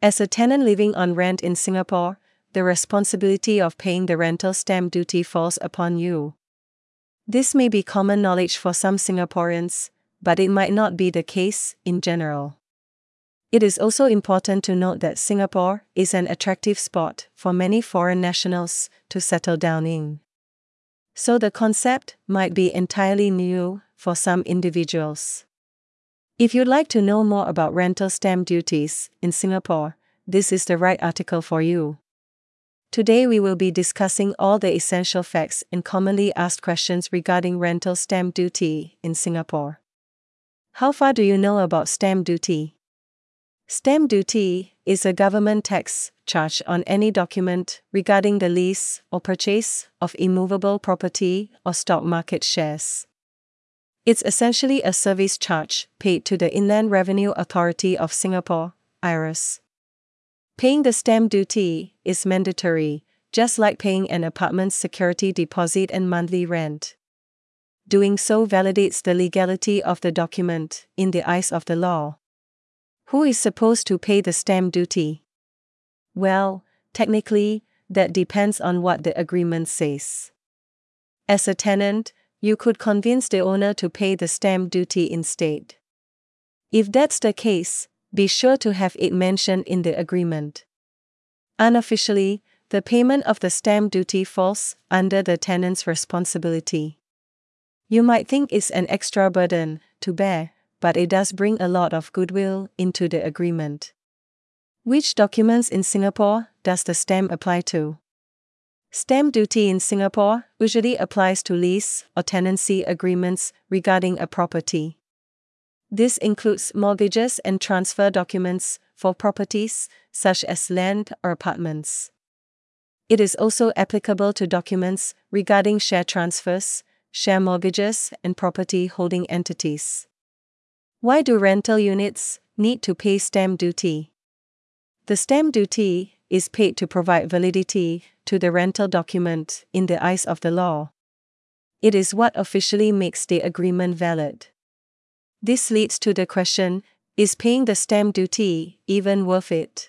As a tenant living on rent in Singapore, the responsibility of paying the rental stamp duty falls upon you. This may be common knowledge for some Singaporeans, but it might not be the case in general. It is also important to note that Singapore is an attractive spot for many foreign nationals to settle down in. So the concept might be entirely new for some individuals. If you'd like to know more about rental stamp duties in Singapore, this is the right article for you. Today we will be discussing all the essential facts and commonly asked questions regarding rental stamp duty in Singapore. How far do you know about stamp duty? Stamp duty is a government tax charged on any document regarding the lease or purchase of immovable property or stock market shares. It's essentially a service charge paid to the Inland Revenue Authority of Singapore, IRAS. Paying the stamp duty is mandatory, just like paying an apartment's security deposit and monthly rent. Doing so validates the legality of the document in the eyes of the law. Who is supposed to pay the stamp duty? Well, technically, that depends on what the agreement says. As a tenant, you could convince the owner to pay the stamp duty instead. If that's the case, be sure to have it mentioned in the agreement. Unofficially, the payment of the stamp duty falls under the tenant's responsibility. You might think it's an extra burden to bear, but it does bring a lot of goodwill into the agreement. Which documents in Singapore does the stamp apply to? Stamp duty in Singapore usually applies to lease or tenancy agreements regarding a property. This includes mortgages and transfer documents for properties such as land or apartments. It is also applicable to documents regarding share transfers, share mortgages, and property holding entities. Why do rental units need to pay stamp duty? The stamp duty is paid to provide validity to the rental document in the eyes of the law. It is what officially makes the agreement valid. This leads to the question, is paying the stamp duty even worth it?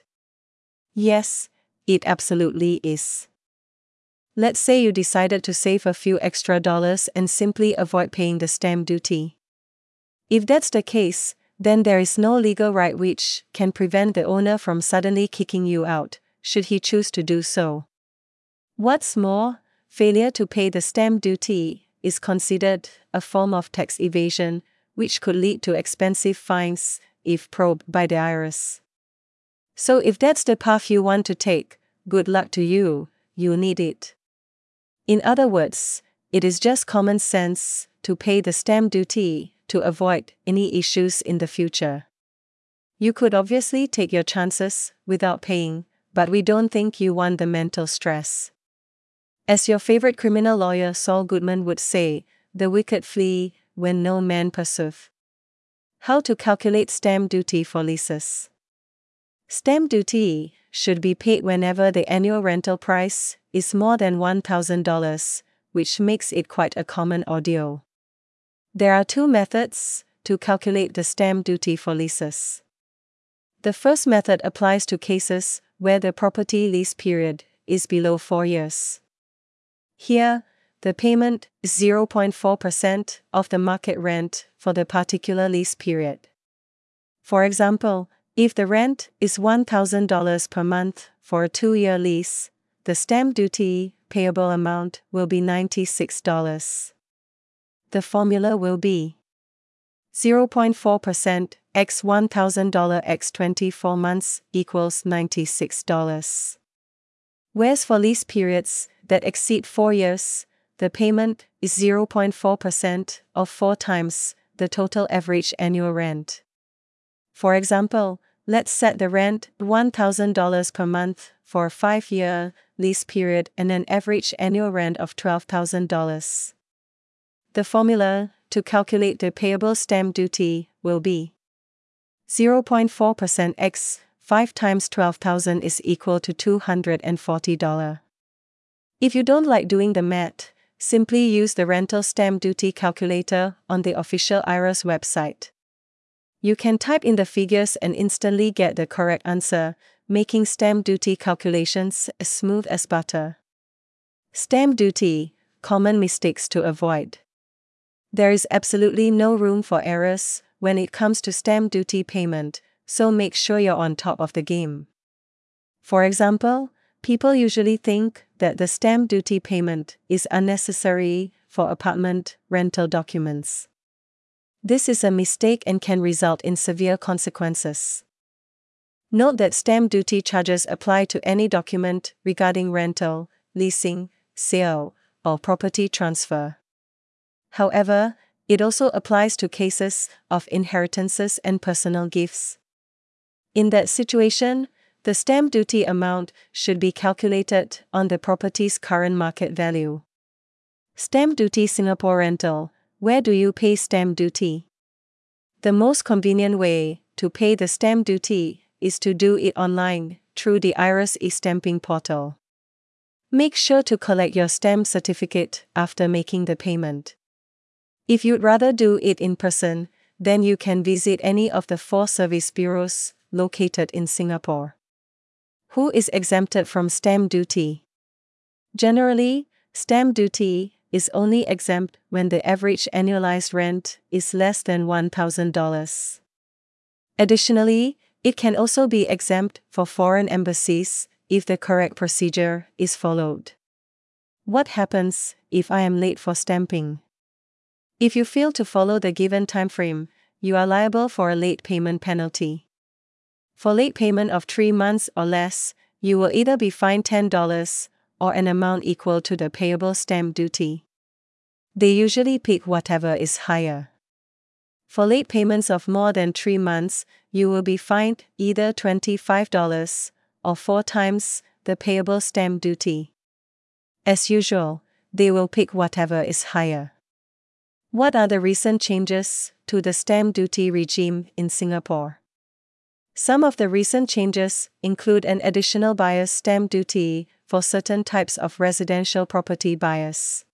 Yes, it absolutely is. Let's say you decided to save a few extra dollars and simply avoid paying the stamp duty. If that's the case, then there is no legal right which can prevent the owner from suddenly kicking you out, should he choose to do so. What's more, failure to pay the stamp duty is considered a form of tax evasion, which could lead to expensive fines if probed by the IRS. So if that's the path you want to take, good luck to you, you need it. In other words, it is just common sense to pay the stamp duty to avoid any issues in the future. You could obviously take your chances without paying, but we don't think you want the mental stress. As your favorite criminal lawyer Saul Goodman would say, the wicked flee when no man pursueth. How to calculate stamp duty for leases? Stamp duty should be paid whenever the annual rental price is more than $1,000, which makes it quite a common ordeal. There are two methods to calculate the stamp duty for leases. The first method applies to cases where the property lease period is below 4 years. Here, the payment is 0.4% of the market rent for the particular lease period. For example, if the rent is $1,000 per month for a 2-year lease, the stamp duty payable amount will be $96. The formula will be 0.4% x $1,000 x 24 months equals $96. Whereas for lease periods that exceed 4 years, the payment is 0.4% of 4 times the total average annual rent. For example, let's set the rent $1,000 per month for a 5-year lease period and an average annual rent of $12,000. The formula to calculate the payable stamp duty will be 0.4% x 5 times 12,000 is equal to $240. If you don't like doing the math, simply use the rental stamp duty calculator on the official IRAS website. You can type in the figures and instantly get the correct answer, making stamp duty calculations as smooth as butter. Stamp duty, common mistakes to avoid. There is absolutely no room for errors when it comes to stamp duty payment, so make sure you're on top of the game. For example, people usually think that the stamp duty payment is unnecessary for apartment rental documents. This is a mistake and can result in severe consequences. Note that stamp duty charges apply to any document regarding rental, leasing, sale, or property transfer. However, it also applies to cases of inheritances and personal gifts. In that situation, the stamp duty amount should be calculated on the property's current market value. Stamp duty Singapore rental. Where do you pay stamp duty? The most convenient way to pay the stamp duty is to do it online through the IRAS e-stamping portal. Make sure to collect your stamp certificate after making the payment. If you'd rather do it in person, then you can visit any of the 4 service bureaus located in Singapore. Who is exempted from stamp duty? Generally, stamp duty is only exempt when the average annualized rent is less than $1,000. Additionally, it can also be exempt for foreign embassies if the correct procedure is followed. What happens if I am late for stamping? If you fail to follow the given timeframe, you are liable for a late payment penalty. For late payment of 3 months or less, you will either be fined $10 or an amount equal to the payable stamp duty. They usually pick whatever is higher. For late payments of more than 3 months, you will be fined either $25 or 4 times the payable stamp duty. As usual, they will pick whatever is higher. What are the recent changes to the stamp duty regime in Singapore? Some of the recent changes include an additional buyer's stamp duty for certain types of residential property buyers.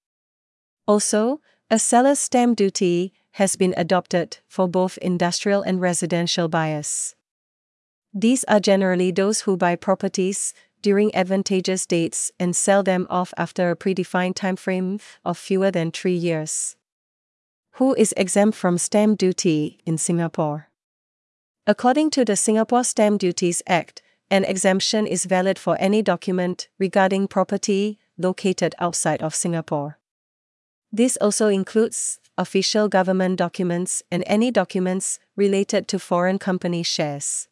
Also, a seller's stamp duty has been adopted for both industrial and residential buyers. These are generally those who buy properties during advantageous dates and sell them off after a predefined timeframe of fewer than 3 years. Who is exempt from stamp duty in Singapore? According to the Singapore Stamp Duties Act, an exemption is valid for any document regarding property located outside of Singapore. This also includes official government documents and any documents related to foreign company shares.